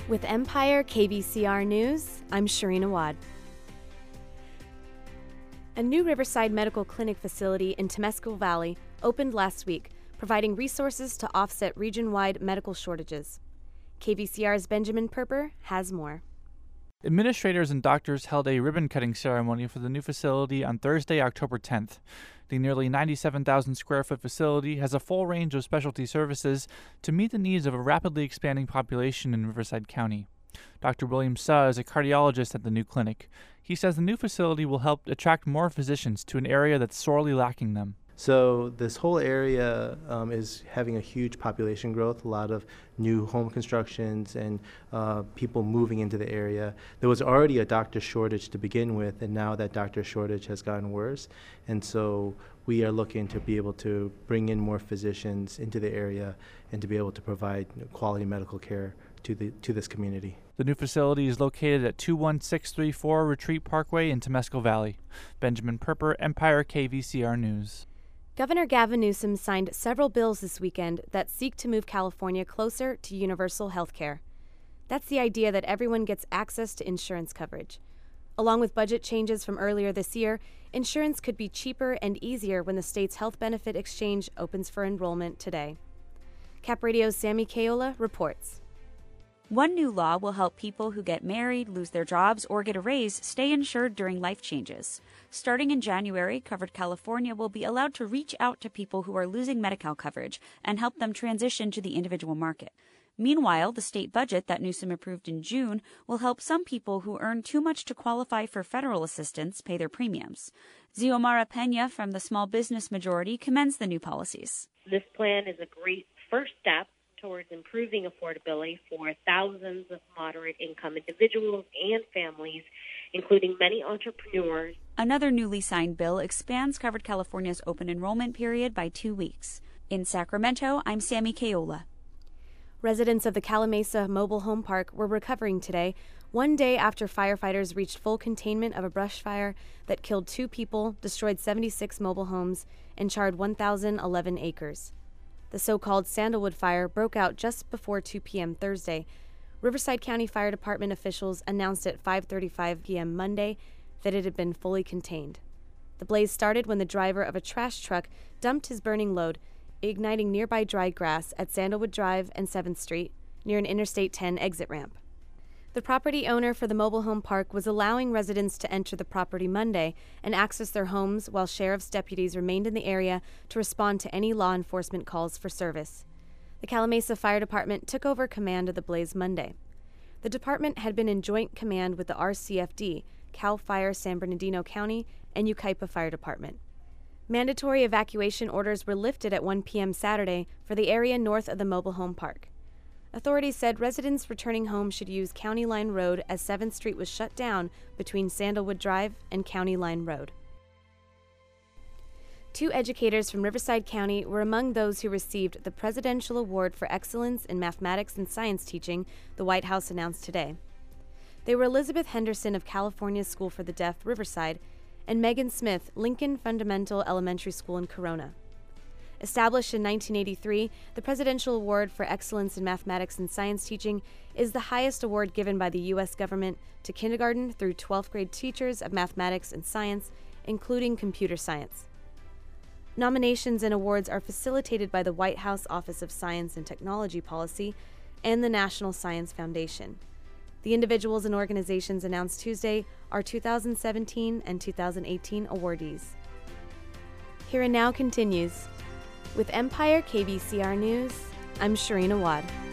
With Empire KVCR News, I'm Shireen Awad. A new Riverside Medical Clinic facility in Temescal Valley opened last week, providing resources to offset region-wide medical shortages. KVCR's Benjamin Perper has more. Administrators and doctors held a ribbon-cutting ceremony for the new facility on Thursday, October 10th. The nearly 97,000 square foot facility has a full range of specialty services to meet the needs of a rapidly expanding population in Riverside County. Dr. William Suh is a cardiologist at the new clinic. He says the new facility will help attract more physicians to an area that's sorely lacking them. So this whole area is having a huge population growth, a lot of new home constructions and people moving into the area. There was already a doctor shortage to begin with, and now that doctor shortage has gotten worse. And so we are looking to be able to bring in more physicians into the area and to be able to provide quality medical care to this community. The new facility is located at 21634 Retreat Parkway in Temescal Valley. Benjamin Perper, Empire KVCR News. Governor Gavin Newsom signed several bills this weekend that seek to move California closer to universal health care. That's the idea that everyone gets access to insurance coverage. Along with budget changes from earlier this year, insurance could be cheaper and easier when the state's health benefit exchange opens for enrollment today. Cap Radio's Sammy Kayola reports. One new law will help people who get married, lose their jobs, or get a raise stay insured during life changes. Starting in January, Covered California will be allowed to reach out to people who are losing Medi-Cal coverage and help them transition to the individual market. Meanwhile, the state budget that Newsom approved in June will help some people who earn too much to qualify for federal assistance pay their premiums. Xiomara Pena from the Small Business Majority commends the new policies. This plan is a great first step towards improving affordability for thousands of moderate-income individuals and families, including many entrepreneurs. Another newly signed bill expands Covered California's open enrollment period by 2 weeks. In Sacramento, I'm Sammy Kayola. Residents of the Calimesa Mobile Home Park were recovering today, one day after firefighters reached full containment of a brush fire that killed 2 people, destroyed 76 mobile homes, and charred 1,011 acres. The so-called Sandalwood Fire broke out just before 2 p.m. Thursday. Riverside County Fire Department officials announced at 5:35 p.m. Monday that it had been fully contained. The blaze started when the driver of a trash truck dumped his burning load, igniting nearby dry grass at Sandalwood Drive and 7th Street, near an Interstate 10 exit ramp. The property owner for the mobile home park was allowing residents to enter the property Monday and access their homes while sheriff's deputies remained in the area to respond to any law enforcement calls for service. The Calimesa Fire Department took over command of the blaze Monday. The department had been in joint command with the RCFD, Cal Fire San Bernardino County, and Yucaipa Fire Department. Mandatory evacuation orders were lifted at 1 p.m. Saturday for the area north of the mobile home park. Authorities said residents returning home should use County Line Road as 7th Street was shut down between Sandalwood Drive and County Line Road. 2 educators from Riverside County were among those who received the Presidential Award for Excellence in Mathematics and Science Teaching, the White House announced today. They were Elizabeth Henderson of California School for the Deaf, Riverside, and Megan Smith, Lincoln Fundamental Elementary School in Corona. Established in 1983, the Presidential Award for Excellence in Mathematics and Science Teaching is the highest award given by the U.S. government to kindergarten through 12th grade teachers of mathematics and science, including computer science. Nominations and awards are facilitated by the White House Office of Science and Technology Policy and the National Science Foundation. The individuals and organizations announced Tuesday are 2017 and 2018 awardees. Here and Now continues. With Empire KVCR News, I'm Shireen Awad.